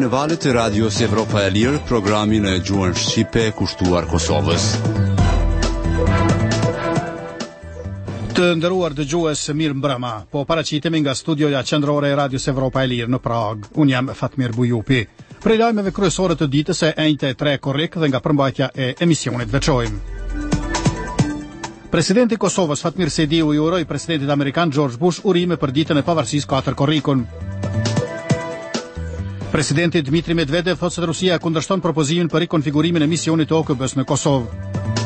në valët e radios Evropa e Lirë, programin e gjuhën shqipe kushtuar Kosovës. Të nderuar dëgjues, mirë mbrëma. Po paraqitemi nga studioja qendrore e radios Evropa e Lirë në Prag. Unë jam Fatmir Bujupi. Prej lajmeve kryesore të ditës e enjte 3 korrik dhe nga përmbajtja e emisionit veçojmë. Presidenti i Kosovës Fatmir Sejdiu i uroi presidentit amerikan George Bush urime për ditën e pavarësisë 4 korrikun. Presidenti Dmitri Medvedev thotë se Rusia kundërshton propozimin për rikonfigurimin e misionit të OKB-s në Kosovë.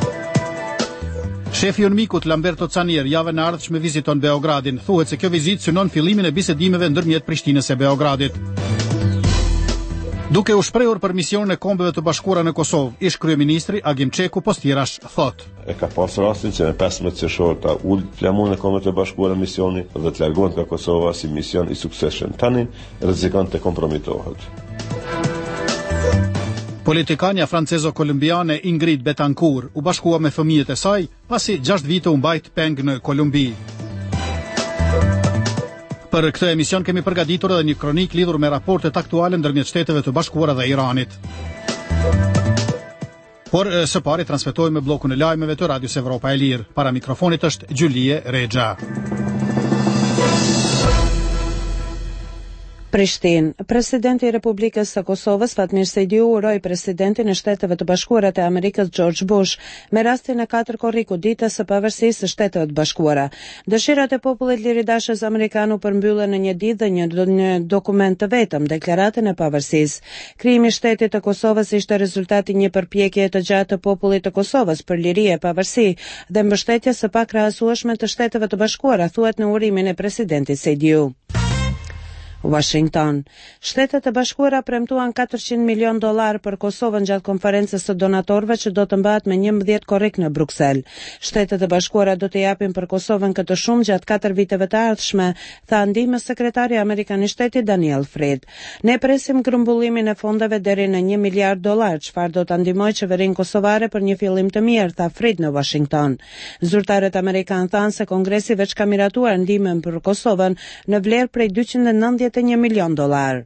Shefi i UNMIK-ut Lamberto Canier javën e ardhshme viziton Beogradin. Thuhet se kjo vizitë synon fillimin e bisedimeve ndërmjet Prishtinës e Beogradit. Duke u shprehur për misionin e Kombeve të Bashkuara në Kosovë, ish kryeministri Agim Çeku Postirash thotë: E ka pas rastin që në 15 qershor ta ul flamurin e Kombeve të Bashkuara misioni dhe të largohet nga Kosova si mision i suksesshëm. Tani rrezikon të kompromitohet. Politikania francezo-kolumbiane Ingrid Betancourt u bashkua me fëmijët e saj pasi 6 vite u mbajt peng në Kolumbi. Për këtë emision kemi përgatitur edhe një kronik lidhur me raportet aktuale ndërmjet Shteteve të Bashkuara dhe Iranit. Por së pari transmetojmë bllokun e lajmeve të Radios Evropa e Lirë. Para mikrofonit është Gjulie Rexha. Prishtinë. Presidenti i Republikës së Kosovës Fatmir Sejdiu uroi presidentin e Shteteve të Bashkuara të Amerikës George Bush me rastin e 4 korrikut ditës së pavarësisë së Shteteve të Bashkuara. Dëshirat e popullit liridashës amerikan u përmbyllen në një ditë dhe një dokument të vetëm, deklaratën e pavarësisë. Krijimi i Shtetit të Kosovës ishte rezultati i një përpjekje të gjatë të popullit të Kosovës për liri e pavarësi dhe mbështetje së pakrahasueshme të Shteteve të Bashkuara, thuhet në urimin e presidentit Sejdiu. Washington. Shtetet e Bashkuara premtuan $400 milion për Kosovën gjatë konferencës së donatorëve që do të mbahet me 11 korrik në Bruksel. Shtetet e Bashkuara do të japin për Kosovën këtë shumë gjatë 4 viteve të ardhshme, tha ndihmës sekretari amerikan i shtetit Daniel Fried. Ne presim grumbullimin e fondeve deri në $1 miliard, çfarë do ta ndihmojë qeverinë kosovare për një fillim të mirë, tha Fried në Washington. Zyrtarët amerikan thanë se Kongresi veç ka miratuar ndihmën për Kosovën në vlerë prej $291 milion.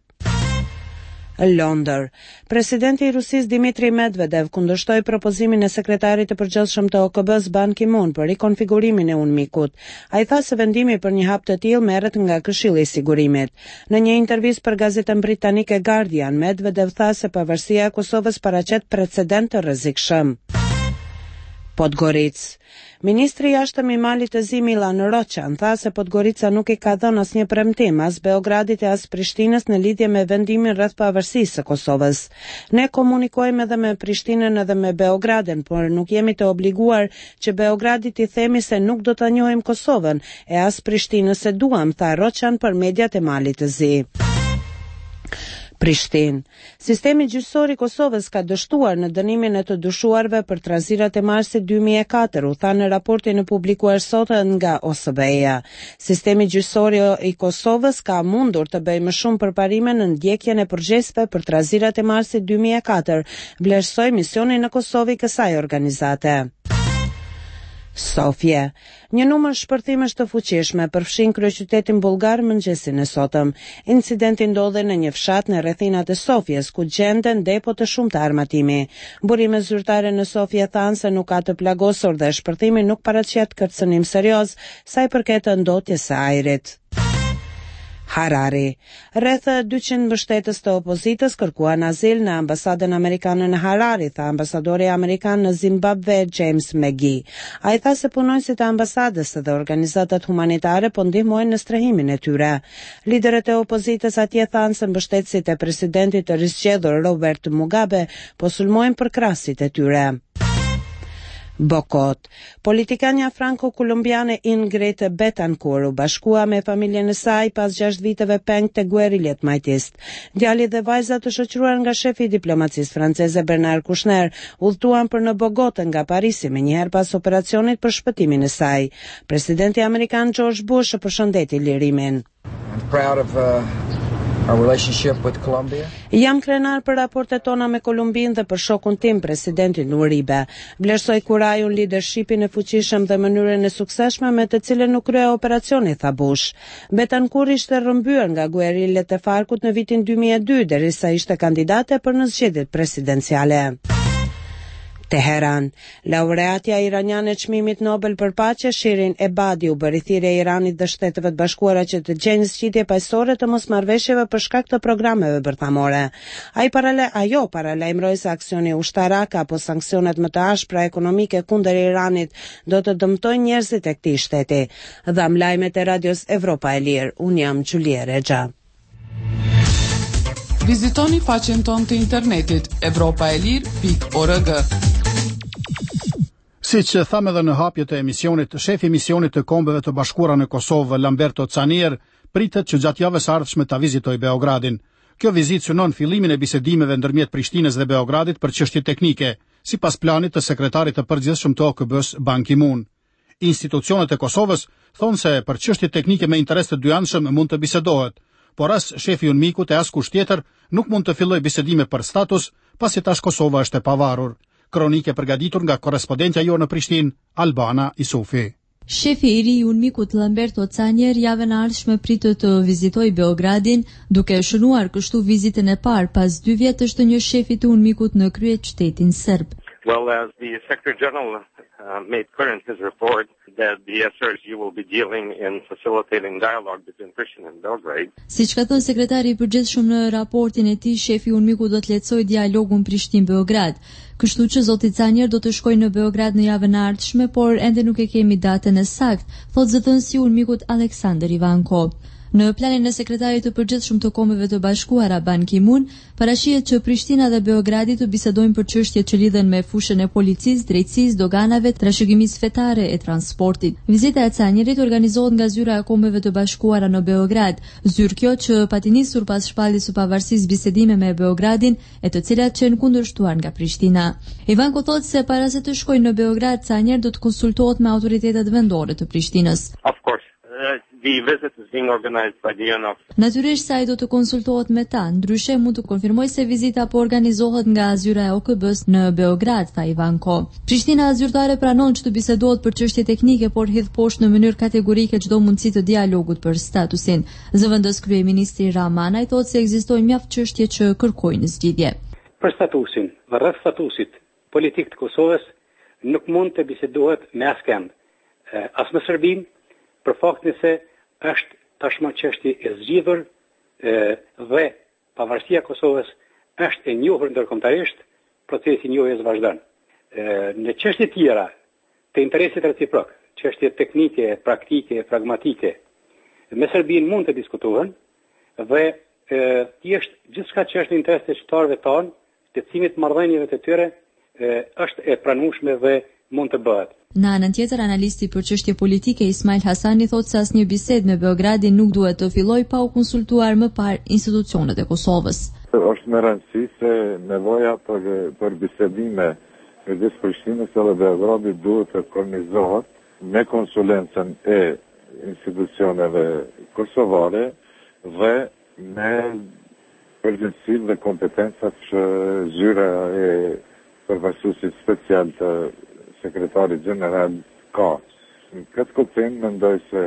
Londër. Presidenti i Rusisë Dmitri Medvedev kundërshtoi propozimin e sekretarit të përgjithshëm të OKB-s Ban Ki-moon për rikonfigurimin e UNMIK-ut. Ai tha se vendimi për një hap të tillë merret nga Këshilli i Sigurimit. Në një intervistë për gazetën britanike Guardian, Medvedev tha se pavarësia e Kosovës paraqet precedent të rrezikshëm. Podgoricë. Ministri i jashtëm i Malit të Zi Milan Roçan tha se Podgorica nuk i ka dhënë asnjë premtim as Beogradit e as Prishtinës në lidhje me vendimin rreth pavarësisë së Kosovës. Ne komunikojmë edhe me Prishtinën edhe me Beogradin, por nuk jemi të obliguar që Beogradit i themi se nuk do ta njohim Kosovën e as Prishtinës se duam, tha Roçan për mediat e Malit të Zi. Prishtinë. Sistemi gjyqësor i Kosovës ka dështuar në dënimin e të dyshuarve për trazirat e marsit 2004, u tha në raportin e publikuar sot nga OSBE-ja. Sistemi gjyqësor i Kosovës ka mundur të bëjë më shumë përparime në ndjekjen e përgjegjësve për trazirat e marsit 2004, vlerësoi misioni në Kosovë i kësaj organizate. Sofje. Një numër shpërthimesh të fuqishme përfshin kryeqytetin bullgar mëngjesin e sotëm. Incidenti ndodhi në një fshat në rrethinat e Sofjes, ku gjenden depo të shumta armatimi. Burimet zyrtare në Sofje thanë se nuk ka të plagosur dhe shpërthimi nuk paraqet kërcënim serioz sa i përket ndotjes së ajrit. Harari. Rreth 200 mbështetës të opozitës kërkuan azil në ambasadën amerikane në Harari, tha ambasadori amerikan në Zimbabwe James McGee. Ai tha se punonjësit e ambasadës dhe organizatat humanitare po ndihmojnë në strehimin e tyre. Liderët e opozitës atje thanë se mbështetësit e presidentit të rizgjedhur Robert Mugabe po sulmojnë për krahasit e tyre. Bokot. Politikania franko-kolumbiane Ingrid Betancourt u bashkua me familjen e saj pas 6 viteve peng të gueriljet majtist. Djali dhe vajza të shoqëruar nga shefi i diplomacisë franceze Bernard Kouchner udhëtuan për në Bogotë nga Parisi me njëherë pas operacionit për shpëtimin e saj. Presidenti amerikan George Bush përshëndeti lirimin. our relationship with Colombia. Jam krenar për raportet tona me Kolumbinë dhe për shokun tim, presidentin Uribe. Vlerësoj kurajun, leadershipin e fuqishëm dhe mënyrën e suksesshme me të cilën u krye operacioni, tha Bush. Betancourt ishte rrëmbyer nga guerillet e Farkut në vitin 2002 derisa ishte kandidate për në zgjedhjet presidenciale. Teheran. Laureatja iraniane e çmimit Nobel për paqe Shirin Ebadi u bëri thirrje Iranit dhe Shteteve të Bashkuara që të gjejnë zgjidhje paqësore të mosmarrëveshjeve për shkak të programeve bërthamore. Ajo paralajmëroi se aksioni ushtarak apo sanksionet më të ashpra ekonomike kundër Iranit do të dëmtojnë njerëzit e këtij shteti. Dham lajmet e Radios Evropa e Lirë. Unë jam Xulia Rexha. Vizitoni faqen tonë të internetit evropaelir.org. Siç thamë edhe në hapjet e emisionit, shefi i misionit të Kombeve të Bashkuara në Kosovë, Lamberto Canier, pritet që gjatë javës së ardhshme ta vizitojë Beogradin. Kjo vizitë synon fillimin e bisedimeve ndërmjet Prishtinës dhe Beogradit për çështje teknike, sipas planit të sekretarit të përgjithshëm të OKB-s Ban Ki-moon. Institucionet e Kosovës thonë se për çështje teknike me interes të dyanshëm mund të bisedohet, por as shefi Unmikut e as kusht tjetër nuk mund të fillojë bisedime për status, pasi tash Kosova është e pavarur. Kronike përgatitur nga korrespondentja jo në Prishtinë, Albana Isufi. Shefi i ri i Unmikut Lamberto Canier javën e ardhshme pritet të vizitojë Beogradin, duke shënuar kështu vizitën e parë pas 2 vjetësh të një shefi të Unmikut në kryeqytetin serb. Well, as the Secretary General made current his report that the SRSU will be dealing in facilitating dialogue between Pristina and Belgrade. Siç ka thënë sekretari i përgjithshëm në raportin e tij, shefi i Unmikut do të lehtësojë dialogun Prishtinë-Beograd. Kështu që zoti Canier do të shkojë në Beograd në javën e ardhshme, por ende nuk e kemi datën e saktë, thotë zëdhënësi i Unmikut Aleksandar Ivanko. Në planin e sekretarit të përgjithshëm të Kombeve të Bashkuara Ban Ki-moon, parashihet që Prishtina dhe Beogradi të bisedojnë për çështjet që lidhen me fushën e policisë, drejtësisë, doganave, trashëgimisë fetare e transportit. Vizita e Canierit organizohet nga zyra e Kombeve të Bashkuara në Beograd, zyrë kjo që pati nisur pas shpalljes së pavarësisë bisedime me Beogradin, e të cilat qenë kundërshtuar nga Prishtina. Ivanko thotë se para se të shkojë në Beograd, Canier do të konsultohet me autoritetet vendore të Prishtinës. Of course. The visit is being organized by the UNOF. Natyrisht se ai do të konsultohet me ta, ndryshe mund të konfirmoj se vizita po organizohet nga zyra e OKB-s në Beograd, tha Ivanko. Prishtina zyrtare pranon që të bisedohet për çështje teknike, por hidh poshtë në mënyrë kategorike çdo mundësi të dialogut për statusin. Zëvendës kryeministri Ramanaj thotë se ekzistojnë mjaft çështje që kërkojnë zgjidhje. Për statusin, rreth statusit politik të Kosovës nuk mund të bisedohet me askënd, as me Serbinë, për faktin se është tashmë çështje e zgjidhur dhe pavarësia e Kosovës është e njohur ndërkombëtarisht, procesi i njohjes vazhdon. Në çështje tjera të interesit reciprok, çështje teknike, praktike, pragmatike, me Serbinë mund të diskutohen dhe thjesht gjithçka që është në interes të qytetarëve tanë, shtetësimit marrëdhënieve të tyre është e pranueshme dhe mund të bëhet. Në anën tjetër, analisti për çështje politike Ismail Hasani thotë se asnjë bisedë me Beogradin nuk duhet të fillojë pa u konsultuar më parë institucionet e Kosovës. Është me rëndësi se nevoja për bisedime midis Prishtinës dhe Beogradit duhet të koordinizohet me konsulencën e institucioneve kosovare dhe me përgjegjësinë dhe kompetencat që zyra e përfaqësuesit special të sekretarit general ka. Në këtë kuptim mendoj se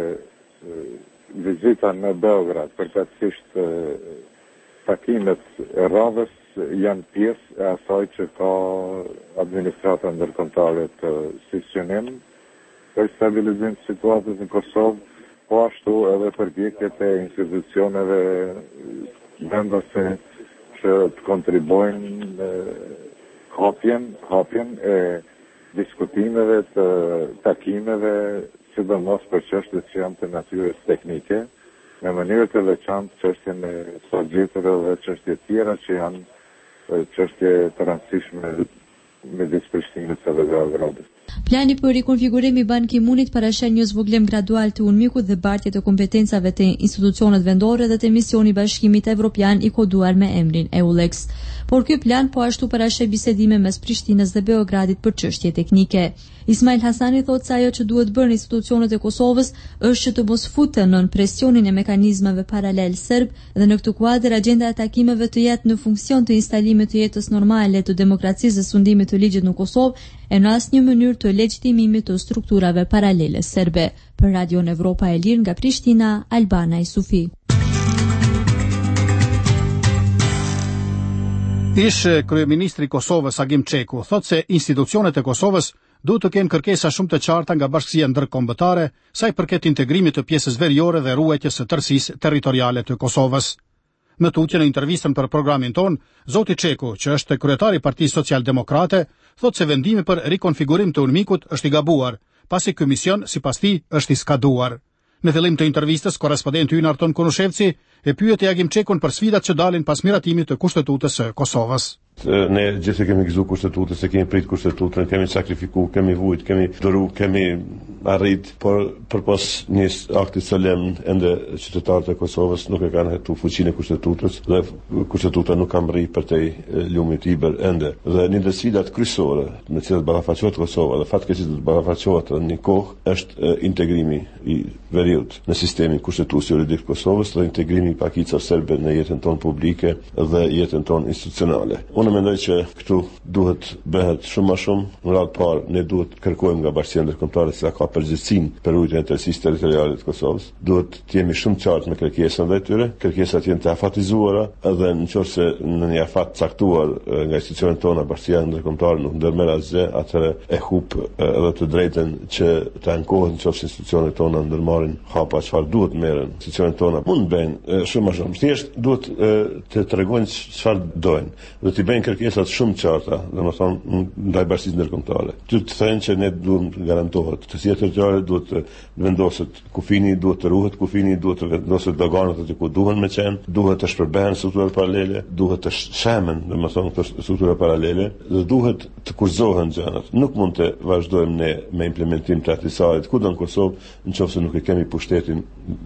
vizita në Beograd, përkatësisht takimet e radhës janë pjesë e asaj që ka administrata ndërkombëtare të sesionim për stabilizim të situatës në Kosovë, po ashtu edhe përpjekjet e institucioneve vendase që të kontribojnë në hapjen e diskutimeve të takimeve, sidomos për çështjet që janë të natyrës teknike, në mënyrë të veçantë çështjen e sogjitëve dhe çështje tjera që janë çështje të rëndësishme midis Prishtinës dhe Beogradit. Plani për rikonfigurim i Ban Ki-moonit parashën një zvoglim gradual të UNMIK-ut dhe bartje të kompetencave të institucionet vendore dhe të misioni Bashkimit Evropian i koduar me emrin EULEX. Por ky plan po ashtu parashë bisedime mes Prishtinës dhe Beogradit për çështje teknike. Ismail Hasani thotë se ajo që duhet bërë institucionet e Kosovës është që të mos futen nën presionin e mekanizmave paralel serb dhe në këtë kuadër agjenda e takimeve të jetë në funksion të instalimit të jetës normale të demokracisë dhe sundimit të ligjit në Kosovë e në asnjë mënyrë të legjitimimit të strukturave paralele serbe. Për Radion Evropa e Lirë nga Prishtina, Albana Isufi. Ish kryeministri i Kosovës Agim Çeku thotë se institucionet e Kosovës duhet të kenë kërkesa shumë të qarta nga bashkësia ndërkombëtare sa i përket integrimit të pjesës veriore dhe ruajtjes së tërësisë territoriale të Kosovës. Në tutje në intervistën për programin ton, zoti Çeku, që është kryetari i Partisë Socialdemokrate, thotë se vendimi për rikonfigurim të UNMIK-ut është i gabuar, pasi ky mision sipas tij është i skaduar. Në fillim të intervistës, korrespondenti ynë Arton Konushevci e pyeti Agim Çekun për sfidat që dalin pas miratimit të Kushtetutës së Kosovës. Ne gjithë kemi gëzu kushtetutës, kemi prit kushtetutën, kemi sakrifiku, kemi vujt, kemi dëru, kemi arrit, por përpos një akti solemn ende qytetarët e Kosovës nuk e kanë hetu fuqinë e kushtetutës dhe kushtetuta nuk kam rri për te lumit iber ende. Dhe një ndër sfidat kryesore me cilat ballafaqohet Kosova dhe fatkeqësisht do të ballafaqohet në një kohë është integrimi i veriut në sistemin kushtetues juridik të Kosovës dhe integrimi i pakicave serbe në jetën tonë publike dhe jetën tonë institucionale. Unë mendoj që këtu duhet bëhet shumë më shumë. Në radhë parë ne duhet kërkojmë nga Bashkia Ndërkombëtare se ka përgjegjësinë për ruajtjen e tërësisë territoriale të Kosovës. Duhet të jemi shumë qartë me kërkesat ndaj tyre, kërkesat janë të afatizuara dhe nëse në një afat caktuar nga institucionet tona Bashkia Ndërkombëtare nuk ndërmerr asgjë, atëherë e humb edhe të drejtën që të ankohen nëse institucionet tona ndërmarrin hapa çfarë duhet merren. Institucionet tona mund bëjnë shumë më shumë. Thjesht duhet të tregojnë çfarë dojnë. Dhe të bëjnë kërkesat shumë qarta, domethënë ndaj Bashkisë Ndërkombëtare. Ty të thënë që ne duhet garantohet tërësia territoriale, duhet të vendoset kufini, duhet të ruhet kufini, duhet të vendoset doganat aty ku duhen me qenë, duhet të shpërben struktura paralele, duhet të shemen, domethënë këto struktura paralele, dhe duhet të kurzohen gjërat. Nuk mund të vazhdojmë ne me implementim të atisarit kudo në Kosovë, nëse nuk e kemi pushtetin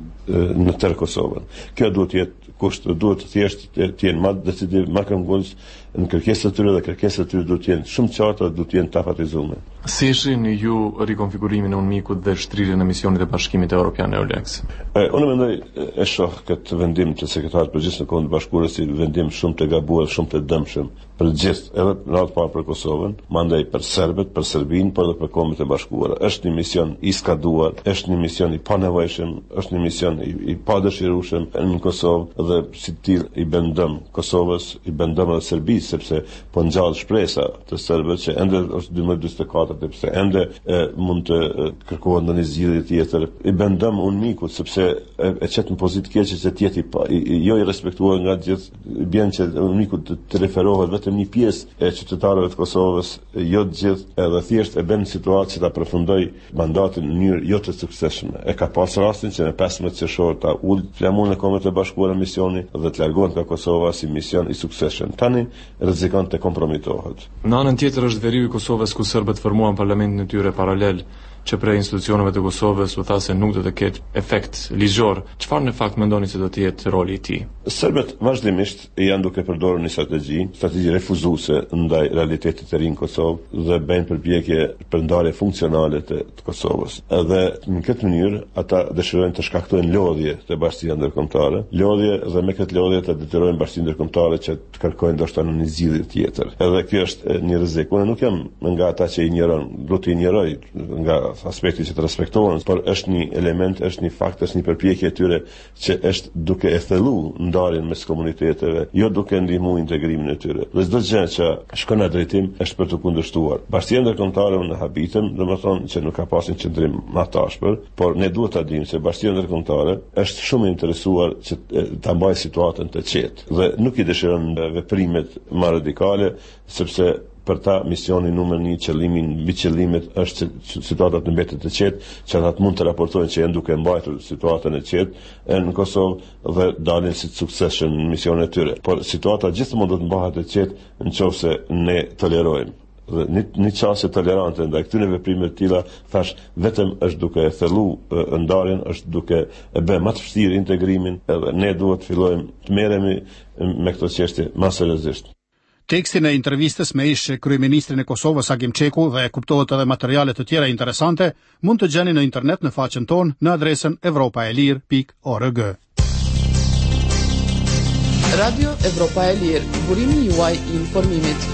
në tërë Kosovën. Kjo duhet të jetë kusht, duhet thjesht të jenë më decisiv, më këmbgulës në kërkesat e tyre dhe kërkesat e tyre duhet të jenë shumë qarta dhe duhet të jenë të afatizuara. Si shihni ju rikonfigurimin e UNMIK-ut dhe shtrirjen e misionit të Bashkimit Evropian EULEX? Unë mendoj e shoh këtë vendim të sekretarit përgjithshëm të Kuvendit të Bashkuar si vendim shumë të gabuar, shumë të dëmshëm për gjithë, edhe në radhë parë për Kosovën, mandej për serbët, për Serbinë, por edhe për Kombet e Bashkuara. Është një mision i skaduar, është një mision i panevojshëm, është një mision i padëshirueshëm në Kosovë dhe si tillë i bën dëm Kosovës, i bën dëm edhe Serbisë, sepse po ngjall shpresa të serbëve që ende është 2044, sepse ende mund të kërkohet ndonjë zgjidhje tjetër. I bën dëm UNMIK-ut sepse e çet në pozitë keqe që të jetë jo i respektuar nga gjithë, bën që UNMIK-u të referohet vetëm një pjesë e qytetarëve të Kosovës, jo të gjithë, edhe thjesht e bën situatë që ta përfundoj mandatin në mënyrë jo të suksesshme. E ka pas rastin që në 15 qershor ta ul flamurin e Kombeve të Bashkuara misioni dhe të largohet nga Kosova si mision i suksesshëm. Tani rrezikon të kompromitohet. Në anën tjetër është veriu i Kosovës ku serbët formuan parlamentin e tyre paralel që prej institucioneve të Kosovës u tha se nuk do të ketë efekt ligjor. Çfarë në fakt mendoni se do të jetë roli i tij? Serbët vazhdimisht janë duke përdorur një strategji refuzuese ndaj realitetit të ri në Kosovë dhe bëjnë përpjekje për ndarje funksionale të Kosovës. Edhe në këtë mënyrë ata dëshirojnë të shkaktojnë lodhje të Bashkia Ndërkombëtare, lodhje dhe me këtë lodhje të detyrojnë Bashkinë Ndërkombëtare që të kërkojnë ndoshta në një zgjidhje tjetër. Edhe kjo është një rrezik. Unë nuk jam nga ata që injoron, do të injoroj nga aspekti që të respektohen, por është një element, është një fakt, është një përpjekje e tyre që është duke e thellu ndarjen mes komuniteteve, jo duke ndihmuar integrimin e tyre. Dhe çdo gjë që shkon në drejtim është për të kundërshtuar. Bashkia Ndërkombëtare në habitem, domethënë që nuk ka pasur qendrim më tashpër, por ne duhet ta dimë se Bashkia Ndërkombëtare është shumë e interesuar që ta mbajë situatën të qetë dhe nuk i dëshiron veprimet më radikale, sepse për ta misioni numër 1, qëllimi mbi qëllimet është që situata të mbetet të qetë, që ata mund të raportojnë që janë duke mbajtur situatën e qetë në Kosovë dhe dalin si të suksesshëm në misionet e tyre. Por situata gjithmonë do të mbahet e qetë nëse ne tolerojmë një qasje tolerante ndaj këtyre veprimeve të tilla, thash vetëm është duke thelluar ndarjen, është duke e bërë më të vështirë integrimin, edhe ne duhet të fillojmë të merremi me këtë çështje më seriozisht. Tekstin e intervistës me ish kryeministrin e Kosovës Agim Çeku dhe kuptohet edhe materiale të tjera interesante mund të gjeni në internet në faqen tonë në adresën evropaelir.org. Radio Evropa e Lirë, burimi juaj I informimit.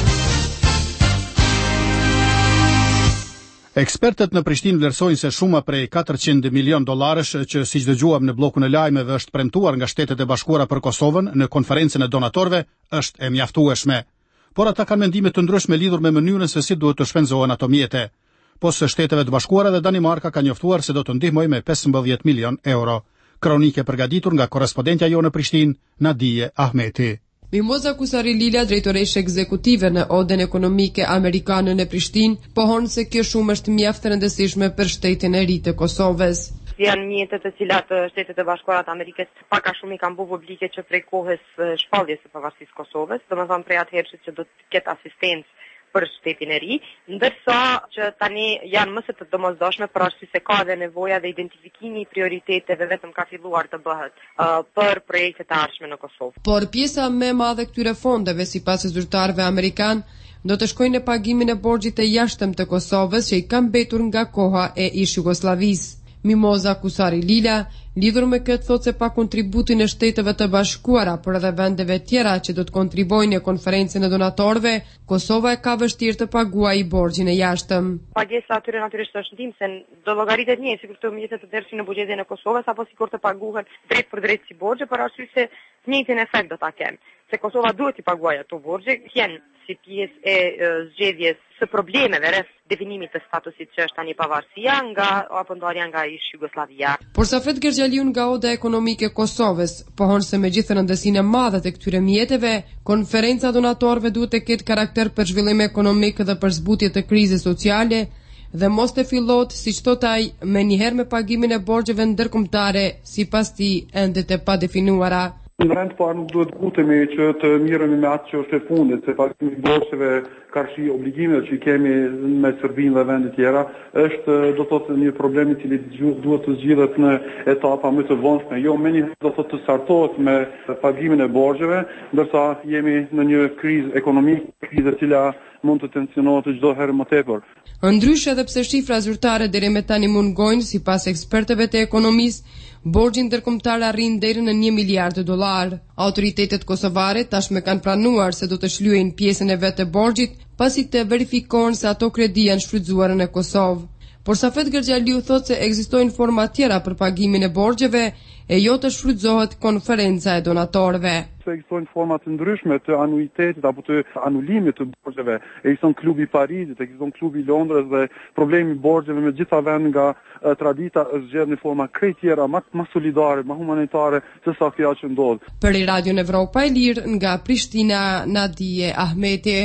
Ekspertët në Prishtinë vlerësojnë se shuma prej $400 milion që siç dëgjuam në bllokun e lajmeve është premtuar nga Shtetet e Bashkuara për Kosovën në konferencën e donatorëve është e mjaftueshme. Por ata kanë mendime të ndryshme lidhur me mënyrën se si duhet të shpenzohen ato mjete. Së Shteteve të Bashkuara dhe Danimarka ka njoftuar se do të ndihmojë me 15 milion euro. Kronike përgatitur nga korrespondentja jonë në Prishtinë, Nadije Ahmeti. Mimoza Kusari Lila, drejtoreshe ekzekutive në Oden Ekonomike Amerikane në Prishtinë, pohon se kjo shumë është mjaft rëndësishme për shtetin e ri të Kosovës. Janë mjetet të cilat Shtetet e Bashkuara të Amerikës pak a shumë I kanë bërë publike që prej kohës shpalljes së pavarësisë Kosovës, domethënë prej atëherë që do të ketë asistencë për shtetin e ri, ndërsa që tani janë më së të domosdoshme për arsye se ka dhe nevoja dhe identifikimi I prioriteteve vetëm ka filluar të bëhet për projekte të ardhshme në Kosovë. Por pjesa më e madhe këtyre fondeve, sipas zyrtarëve amerikan, do të shkojnë në pagimin e borxhit të jashtëm të Kosovës që I ka mbetur nga koha e ish Jugosllavisë. Mimoza Kusari Lila, lidhur me këtë thotë se pa kontributin e Shteteve të Bashkuara, por edhe vendeve tjera që do të kontribojnë në konferencën e donatorëve, Kosova e ka vështirë të paguajë borxhin e jashtëm. Pagesa atyre natyrisht është ndim se do llogaritet një sikur këto mjete të dersin në buxhetin e Kosovës apo sikur të paguhen drejt për drejt si borxhe, për arsye se të njëjtin efekt do ta kenë. Se Kosova duhet I paguajë ato borxhe, janë si pjesë e zgjedhjes së problemeve rreth definimit të statusit që është tani pavarësia apo ndarja nga ish Jugosllavia. Por Safet Gergjaliun nga Oda Ekonomike e Kosovës pohon se megjithë rëndësinë e madhe të këtyre mjeteve, konferenca donatorëve duhet të ketë karakter për zhvillim ekonomik dhe për zbutje të krizës sociale dhe mos të fillohet, siç thot ai, me njëherë me pagimin e borxheve ndërkombëtare, sipas tij ende të padefinuara. Në rend parë nuk duhet gutemi që të mirëmi me atë që është e fundit, se pagimi I borxheve karshi obligimeve që I kemi me Serbinë dhe vende tjera, është do të thotë një problem I cili duhet të zgjidhet në etapa më të vonshme. Jo me një do të thotë të startohet me pagimin e borxheve, ndërsa jemi në një krizë ekonomike, krizë e cila mund të tensionohet çdo herë më tepër. Ndryshe edhe pse shifra zyrtare deri me tani mungojnë, sipas ekspertëve të ekonomisë, borxhi ndërkombëtar arrin deri në $1 miliard. Autoritetet kosovare tashmë kanë pranuar se do të shlyejnë pjesën e vet të borxhit, pasi të verifikohen se ato kredi janë shfrytzuar në Kosovë. Por Safet Gergjaliu thotë se ekzistojnë forma tjera për pagimin e borxheve e jo të shfrytëzohet konferenca e donatorëve. Ekzistojnë forma të ndryshme të anuitetit apo të anulimit të borxheve. Ekziston klubi I Parisit, ekziston klubi I Londrës dhe problemi I borxheve me gjitha vend nga tradita është gjetur në forma krejt tjera më solidare, më humanitare se sa kjo që ndodh. Për Radio Evropa e Lirë nga Prishtina, Nadije Ahmeti.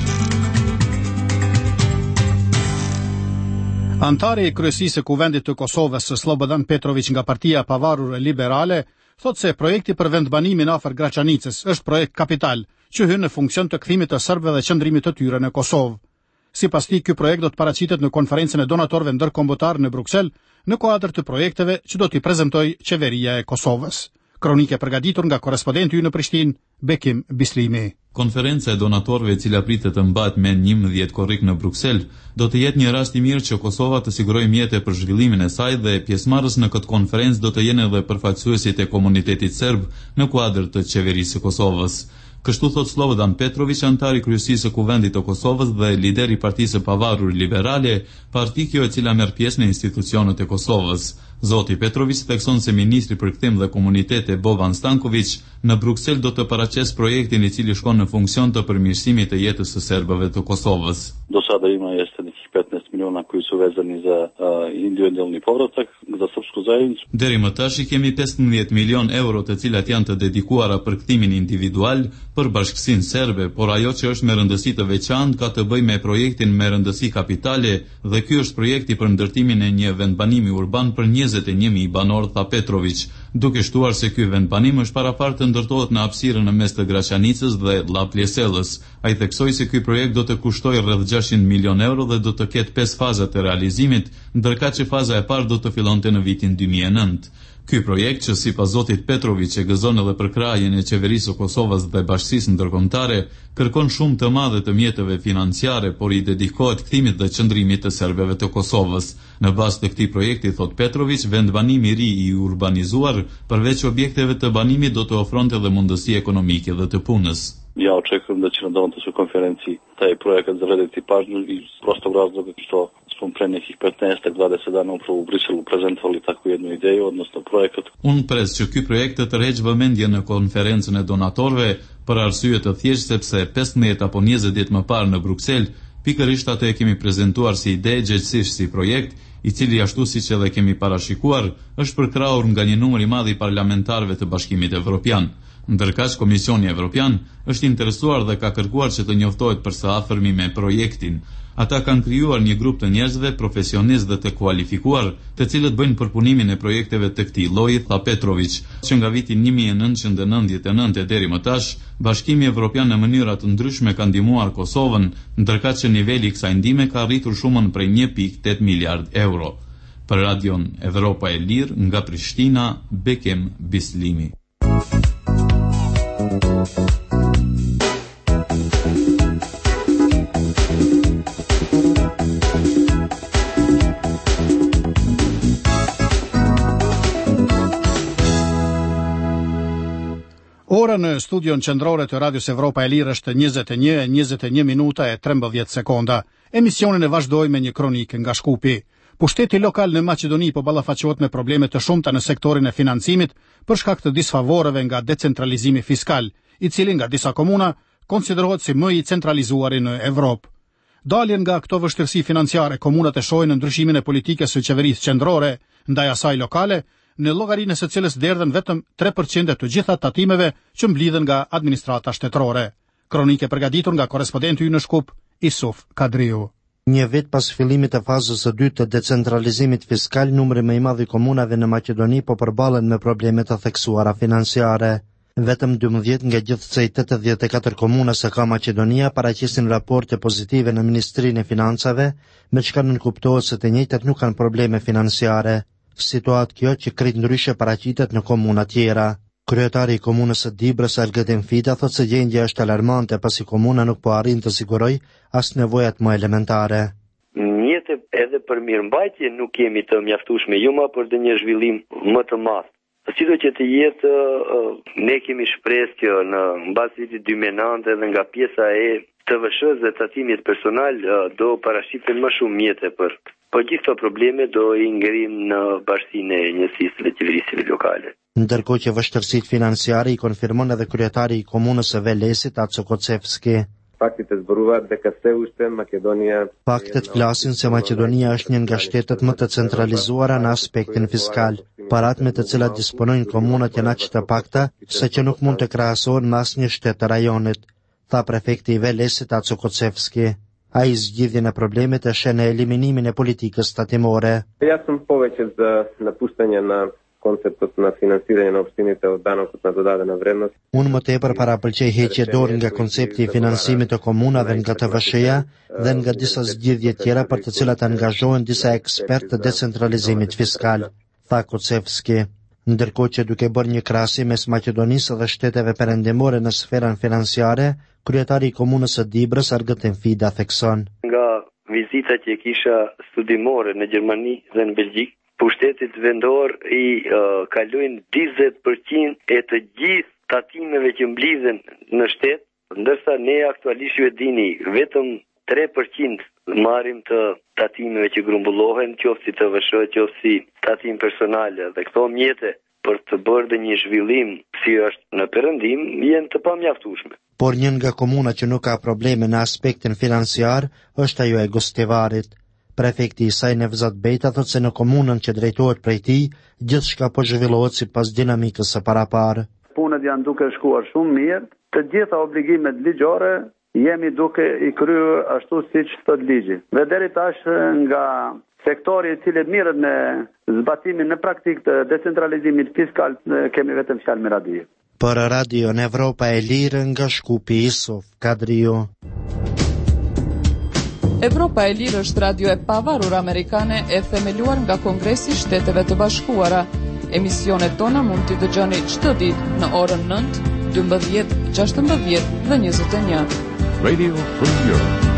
Antari I kryesisë së Kuvendit të Kosovës, Slobodan Petrović nga Partia Pavarur e Liberale, thotë se projekti për vendbanimin afër Graçanicës është projekt kapital që hyn në funksion të kthimit të serbëve dhe qëndrimit të tyre në Kosovë. Sipas tij, ky projekt do të paraqitet në konferencën e donatorëve ndërkombëtar në Bruksel në kuadër të projekteve që do t'i prezantojë qeveria e Kosovës. Kronike përgatitur nga korrespondenti në Prishtinë, Bekim Bislimi. Konferenca e donatorëve e cila pritet të mbahet me 11 korrik në Bruksel, do të jetë një rast I mirë që Kosova të sigurojë mjete për zhvillimin e saj dhe pjesëmarrës në këtë konferencë do të jenë edhe përfaqësuesit e komunitetit serb në kuadër të qeverisë së Kosovës. Kështu thot Slobodan Petrović, antari kryesisë së Kuvendit të Kosovës dhe lideri I Partisë së Pavarur Liberale, parti kjo e cila merr pjesë në institucionet e Kosovës. Zoti Petrović thekson se ministri për kthim dhe komunitete Boban Stanković në Bruksel do të paraqes projektin I cili shkon në funksion të përmirësimit të jetës së serbëve të Kosovës. Do sada ima jeste nekih 15 miliona koji su vezani za individualni povratak za srpsku zajednicu. Deri më tash kemi 15 milion euro të cilat janë të dedikuara për kthimin individual për bashkësinë serbe, por ajo që është me rëndësi të veçantë ka të bëjë me projektin me rëndësi kapitale dhe ky është projekti për ndërtimin e një vendbanimi urban për 21.000 banor, tha Petrović. duke shtuar se ky vendbanim është parapartë të ndërtohet në hapësirën në mes të Graçanicës dhe Llapljesellës. Ai theksoi se ky projekt do të kushtojë rreth 600 milion euro dhe do të ketë 5 faza të realizimit, ndërkaq që faza e parë do të fillonte në vitin 2009. Ky projekt, që sipas zotit Petrović e gëzon edhe përkrahjen e qeverisë së Kosovës dhe bashkësisë ndërkombëtare, kërkon shumë të madhe të mjeteve financiare, por i dedikohet kthimit dhe qëndrimit të serbëve të Kosovës. Në bazë të këtij projekti, thot Petrović, vendbanimi i ri i urbanizuar, përveç objekteve të banimit, do të ofronte edhe mundësi ekonomike dhe të punës. Ja očekujem da će na donatoj konferenciji taj projekat zaraditi pažnju i iz prostog razloga što smo pre nekih 15-20 dana upravo u Briselu prezentovali takvu jednu ideju, odnosno projekat. Unë pres që ky projekt të tërheq vëmendje në konferencën e donatorëve për arsye të thjeshtë sepse 15 apo 20 ditë më parë në Bruksel, pikërisht atë e kemi prezantuar si ide gjithësisht si projekt, i cili ashtu siç edhe kemi parashikuar, është përkrahur nga një numër i madh i parlamentarëve të Bashkimit Evropian. Ndërkaq Komisioni Evropian është interesuar dhe ka kërkuar që të njoftohet për së afërmi me projektin. Ata kanë krijuar një grup të njerëzve profesionistë dhe të kualifikuar, të cilët bëjnë përpunimin e projekteve të këtij lloji, tha Petrović, që nga viti 1999 deri më tash, Bashkimi Evropian në mënyra të ndryshme ka ndihmuar Kosovën, ndërkaq që niveli i kësaj ndihme ka arritur shumën prej 1.8 miliard euro. Për Radion Evropa e Lirë nga Prishtina, Bekem Bislimi. Ora në studion qendrore të Radios Evropa e Lirë është 21:21 minuta e 13 sekonda. Emisionin e vazhdoi me një kronikë nga Shkupi. Pushteti lokal në Maqedoni po ballafaqohet me probleme të shumta në sektorin e financimit për shkak të disfavoreve nga decentralizimi fiskal, i cili nga disa komuna konsiderohet si më i centralizuari në Evropë. Daljen nga këto vështirësi financiare, komunat e shohin në ndryshimin e politikës së qeverisë qendrore ndaj asaj lokale, në llogarinë së cilës derdhen vetëm 3% e të gjitha tatimeve që mblidhen nga administrata shtetërore. Kronikë përgatitur nga korrespondenti ynë në Shkup, Isuf Kadriu. Një vit pas fillimit të fazës së dytë të decentralizimit fiskal, numri më i madh i komunave në Maqedoni po përballen me probleme të theksuara financiare. Vetëm 12 nga gjithsej 84 komuna që ka Maqedonia paraqesin raporte pozitive në Ministrinë e Financave, me çka nënkuptohet se të njëjtat nuk kanë probleme financiare. Situatë kjo që krejt ndryshe paraqitet në komuna tjera. Kryetari i komunës së Dibrës, Algëtin Fita, thotë se gjendja është alarmante pasi komuna nuk po arrin të sigurojë as nevojat më elementare. Njëtë edhe për mirëmbajtje nuk kemi të mjaftueshme, jo më për një zhvillim më të madh. Sido që të jetë, ne kemi shpresë që në mbas vitit 2009 dhe nga pjesa e TVSH-s dhe tatimit personal do parashiten më shumë mjete për gjithë këto probleme do i ngrim në bashkësinë e njësisë dhe qeverisë lokale. Ndërkohë që vështirësitë financiare i konfirmon edhe kryetari i komunës së Velesit, Aco Kocevski. Faktet flasin se Maqedonia është një nga shtetet më të centralizuara në aspektin fiskal. Parat me të cilat disponojnë komunat janë aq të pakta se që nuk mund të krahasohen me asnjë shtet të rajonit, tha prefekti i Velesit, Aco Kocevski. Ai zgjidhjen e problemet e shen e eliminimin e politikës tatimore. Ja sam poveće za napuštanje na konceptut na financiranje na opštinite od danokut na dodadena vrednost. Unë më tepër parapëlqej heqje dorë nga koncepti i financimit të komunave nga TVSH-ja dhe nga disa zgjidhje tjera për të cilat angazhohen disa ekspertë të decentralizimit fiskal, tha Kocevski. Ndërkohë që duke bërë një krahasim mes Maqedonisë dhe shteteve perëndimore në sferën financiare, kryetari i komunës së Dibrës, Argëtin Fida, thekson. Nga vizitat që kisha studimore në Gjermani dhe në Belgjik, pushtetit vendor i kalojnë 40% e të gjithë tatimeve që mblidhen në shtet, ndërsa ne aktualisht ju e dini, vetëm 3% marrim të tatimeve që grumbullohen, qoftë si TVSH, qoftë si tatim personale, dhe këto mjete për të bërë dhe një zhvillim si është në perëndim, janë të pamjaftueshme. Por një nga komuna që nuk ka probleme në aspektin financiar është ajo e Gostivarit. Prefekti i saj Nevzat Bejta thotë se në komunën që drejtohet prej tij, gjithçka po zhvillohet sipas dinamikës së paraparë. Punët janë duke shkuar shumë mirë, të gjitha obligimet ligjore jemi duke i kryer ashtu siç thot ligji. Dhe deri tash nga sektori i cili mirët në zbatimin në praktik të decentralizimit fiskal, kemi vetëm fjalë me radio. Për Radio në Evropa e Lirë nga Shkupi Isuf Kadriu. Evropa e Lirë është radio e pavarur amerikane e themeluar nga Kongresi i Shteteve të Bashkuara. Emisionet tona mund t'i dëgjoni çdo ditë në orën 9, 12, 16 dhe 21. Radio Free Europe.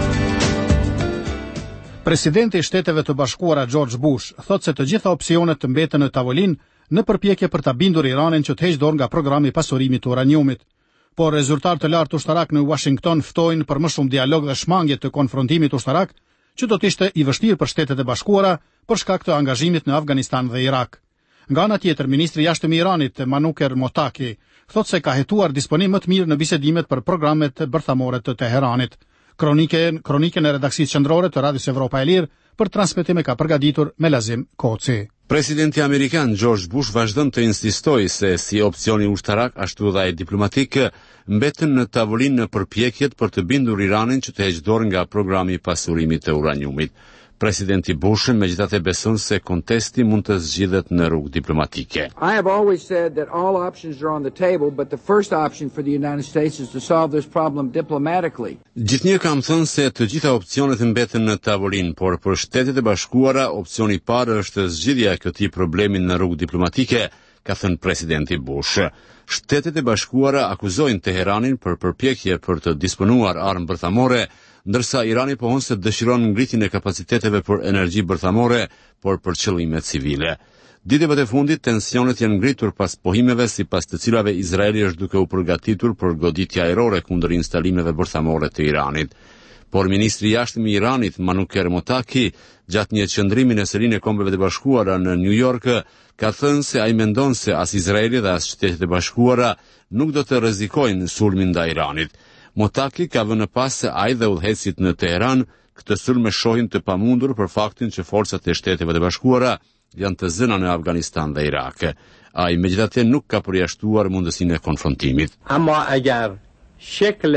Presidenti i Shteteve të Bashkuara George Bush thotë se të gjitha opsionet të mbeten në tavolinë në përpjekje për ta bindur Iranin që të heqë dorë nga programi i pasurimit të uraniumit. Por rezultat të lartë ushtarak në Washington ftojnë për më shumë dialog dhe shmangje të konfrontimit ushtarak, që do të ishte i vështirë për Shtetet e Bashkuara për shkak të angazhimit në Afganistan dhe Irak. Nga ana tjetër, ministri i jashtëm i Iranit, Manuker Motaki, thotë se ka hetuar disponim më të mirë në bisedimet për programet bërthamore të Teheranit. Kronikën e redaksisë qendrore të Radios Evropa e Lirë për transmetim e ka përgatitur Melazim Koci. Presidenti amerikan George Bush vazhdon të insistojë se si opcioni ushtarak ashtu dhe diplomatik mbetën në tavolinë në përpjekjet për të bindur Iranin që të heqë dorë nga programi i pasurimit të uraniumit. Presidenti Bush megjithatë beson se kontesti mund të zgjidhet në rrugë diplomatike. I have always said that all options are on the table, but the first option for the United States is to solve this problem diplomatically. Gjithnjë kam thënë se të gjitha opsionet mbeten në tavolinë, por për Shtetet e Bashkuara opcioni i parë është zgjidhja e këtij problemi në rrugë diplomatike, ka thënë presidenti Bush. Shtetet e Bashkuara akuzojnë Teheranin për përpjekje për të disponuar armë bërthamore, ndërsa Irani pohon se dëshiron ngritjen e kapaciteteve për energji bërthamore, por për qëllime civile. Ditëve të fundit tensionet janë ngritur pas pohimeve sipas të cilave Izraeli është duke u përgatitur për goditje ajrore kundër instalimeve bërthamore të Iranit. Por ministri i jashtëm i Iranit, Manuker Motaki, gjatë një qëndrimi në Selinë e Kombeve të Bashkuara në New York, ka thënë se ai mendon se as Izraeli dhe as Shtetet e Bashkuara nuk do të rrezikojnë sulmin ndaj Iranit. Motaki ka vënë pas se ai dhe udhëheqësit në Teheran këtë sulm e shohin të pamundur për faktin që forcat e Shteteve të Bashkuara janë të zëna në Afganistan dhe Irak. Ai megjithatë nuk ka përjashtuar mundësinë e konfrontimit. Amma agar shekl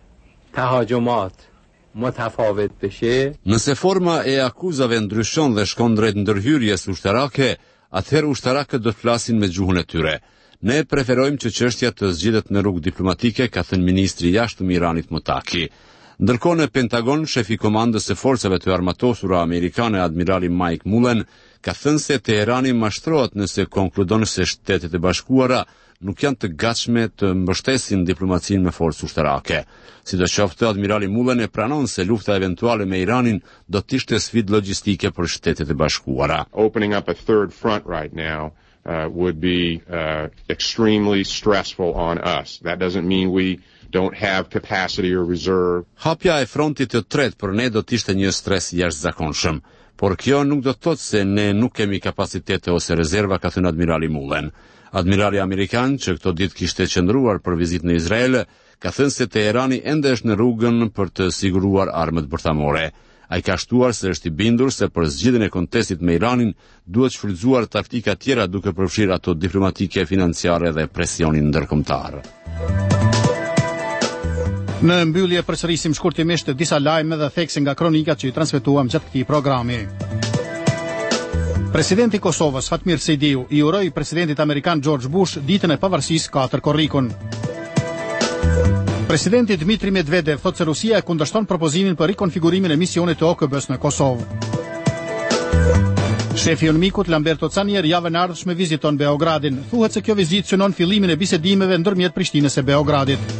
tahajumat mutafawit beshe, nëse forma e akuzave ndryshon dhe shkon drejt ndërhyrjes ushtarake, atëherë ushtarakët do të flasin me gjuhën e tyre. Ne preferojmë që çështja të zgjidhet në rrugë diplomatike, ka thënë ministri i jashtëm i Iranit Motaki. Ndërkohë në Pentagon, shefi i komandës së forcave të armatosura amerikane, admirali Mike Mullen, ka thënë se Teherani mashtrohet nëse konkludon se Shtetet e Bashkuara nuk janë të gatshme të mbështesin diplomacinë me forcë ushtarake. Sidoqoftë, admirali Mullen e pranon se lufta eventuale me Iranin do të ishte sfidë logjistike për Shtetet e Bashkuara. Opening up a third front right now would be extremely stressful on us. That doesn't mean we don't have capacity or reserve. Hapja e frontit të tretë për ne do të ishte një stres jashtëzakonshëm, por kjo nuk do të thotë se ne nuk kemi kapacitete ose rezerva, ka thënë admirali Mullen. Admirali amerikan, që këto ditë kishte qëndruar për vizitë në Izrael, ka thënë se Teherani ende është në rrugën për të siguruar armët bërthamore. Ai ka shtuar se është i bindur se për zgjidhjen e kontestit me Iranin duhet shfrytzuar taktika tjera duke përfshirë ato diplomatike, financiare dhe presionin ndërkombëtar. Në mbyllje përsërisim shkurtimisht disa lajme dhe thekse nga kronikat që i transmetuam gjatë këtij programi. Presidenti i Kosovës Fatmir Sejdiu i uroi presidentit amerikan George Bush ditën e pavarësisë 4 korrikun. Presidenti Dmitri Medvedev thotë se Rusia e kundërshton propozimin për rikonfigurimin e misionit të OKB-s në Kosovë. Shefi i UNMIK-ut Lamberto Canier javën e ardhshme viziton Beogradin. Thuhet se kjo vizitë synon fillimin e bisedimeve ndërmjet Prishtinës e Beogradit.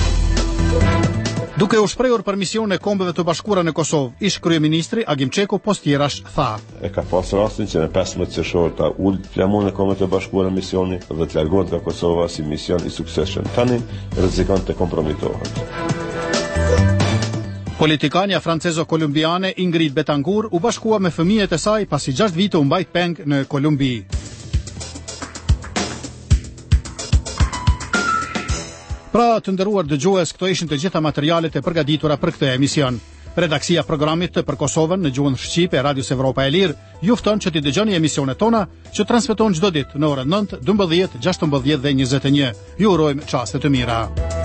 Duke u shprehur për misionin e Kombeve të Bashkuara në Kosovë, ish kryeministri Agim Çeku postjerash tha: E ka pas rastin që në 15 qershor ta ul flamurin e Kombeve të Bashkuara misioni dhe të largohet nga Kosova si mision i suksesshëm. Tani rrezikon të kompromitohet. Politikania francezo-kolumbiane Ingrid Betancourt u bashkua me fëmijët e saj pasi 6 vite u mbajt peng në Kolumbi. Pra, të nderuar dëgjues, këto ishin të gjitha materialet e përgatitura për këtë emision. Redaksia programit për Kosovën në gjuhën shqipe e Radios Evropa e Lirë ju fton që t'i dëgjoni emisionet tona që transmeton çdo ditë në orën 9, 12, 16 dhe 21. Ju urojmë çaste të mira.